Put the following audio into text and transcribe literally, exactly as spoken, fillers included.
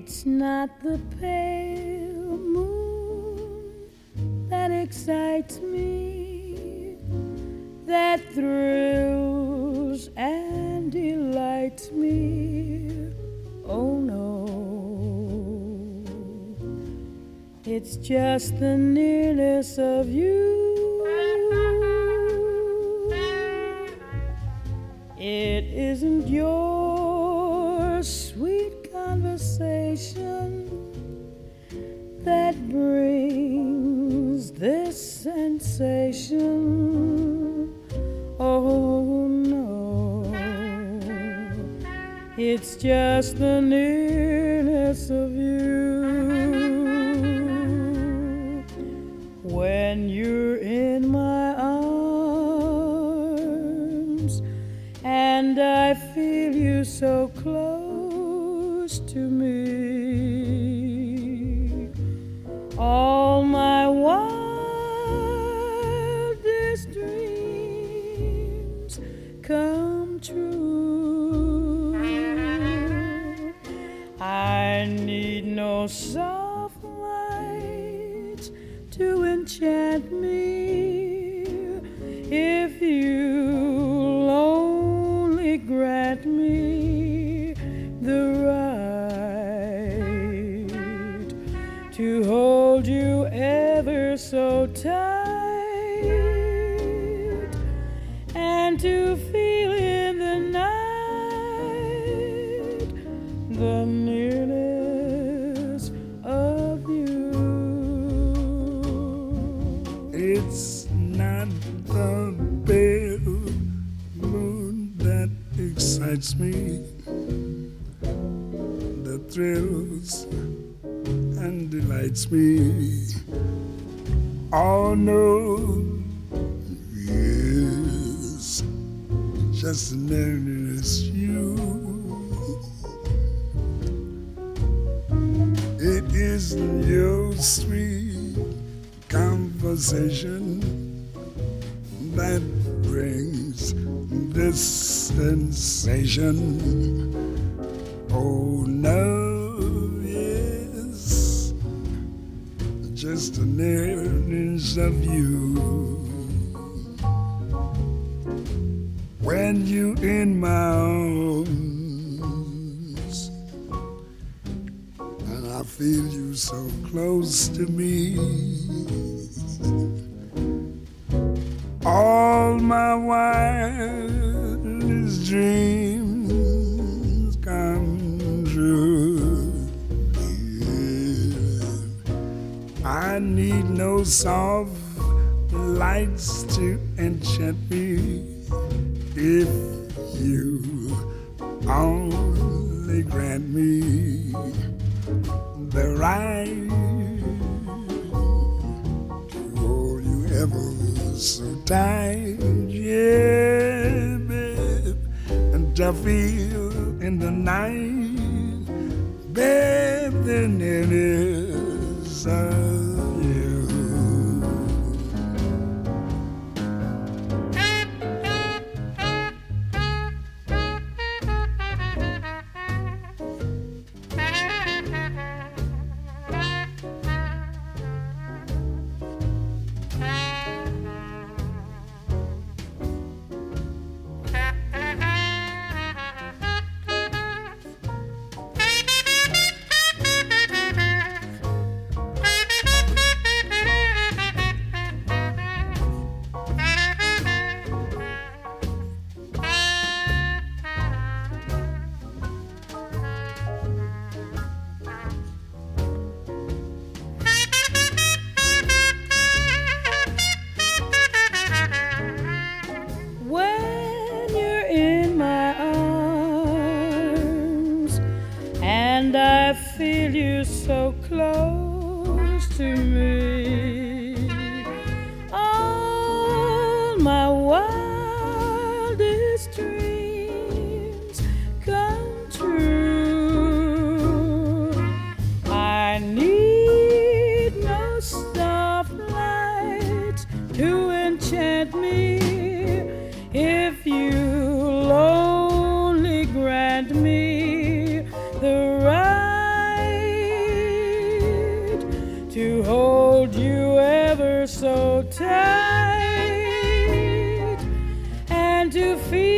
It's not the pale moon that excites me, that thrills and delights me. Oh no, it's just the nearness of you. It isn't your sweet conversation that brings this sensation. Oh no, it's just the nearness of you. When you're in my arms and I feel you so close to me, all my wildest dreams come true. I need no soft lights to enchant me if you'll only grant me the right to hold you ever so tight and to feel in the night the nearness of you. It's not the pale moon that excites me, that thrills and delights me. Oh no, yes, just the nearness you. It isn't your sweet conversation that brings this sensation. Oh no, yes, just the nearness of you. When you in my arms and I feel you so close to me, all my wildest dreams come true. Yeah. I need no soft lights to enchant me if you only grant me the right to hold you ever so tight, yeah, babe, and to feel in the night, babe, the nearness of you. When you're in my arms and I feel you so close to me, all my wildest dreams come true. I need no soft lights to enchant me if you'll only grant me the right so tight, and to feel